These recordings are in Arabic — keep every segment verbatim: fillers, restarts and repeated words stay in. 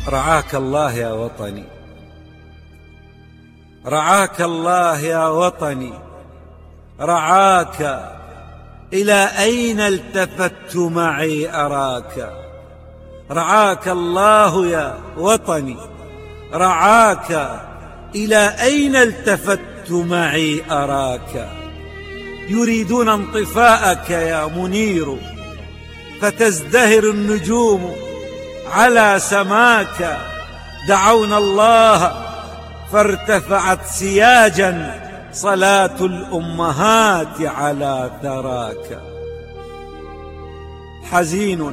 رعاك الله يا وطني، رعاك الله يا وطني، رعاك. إلى أين التفت معي أراك؟ رعاك الله يا وطني، رعاك. إلى أين التفت معي أراك؟ يريدون انطفاءك يا منير، فتزدهر النجوم على سماك. دعونا الله فارتفعت سياجا صلاة الأمهات على ثراك. حزين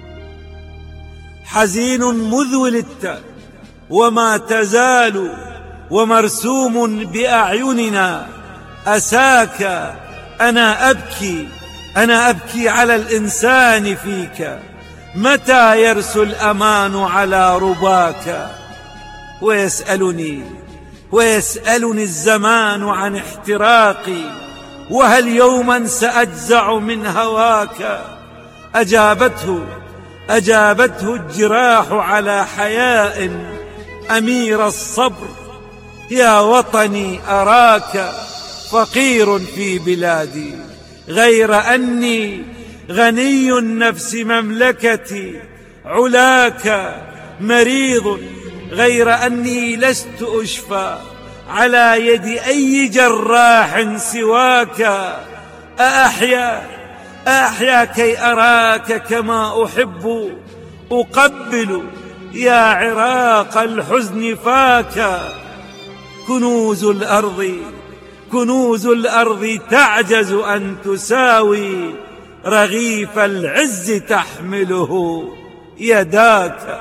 حزين مذ ولدت وما تزال، ومرسوم بأعيننا أساك. أنا أبكي أنا أبكي على الإنسان فيك، متى يرسو الأمان على رباك؟ ويسألني ويسألني الزمان عن احتراقي، وهل يوما سأجزع من هواك؟ أجابته أجابته الجراح على حياء أمير الصبر. يا وطني أراك فقير في بلادي، غير أني غني النفس مملكتي. علاك مريض، غير أني لست أشفى على يد أي جراح سواك. أأحيا أأحيا كي أراك كما أحب، أقبل يا عراق الحزن فاك. كنوز الأرض كنوز الأرض تعجز أن تساوي رغيف العز تحمله يداك.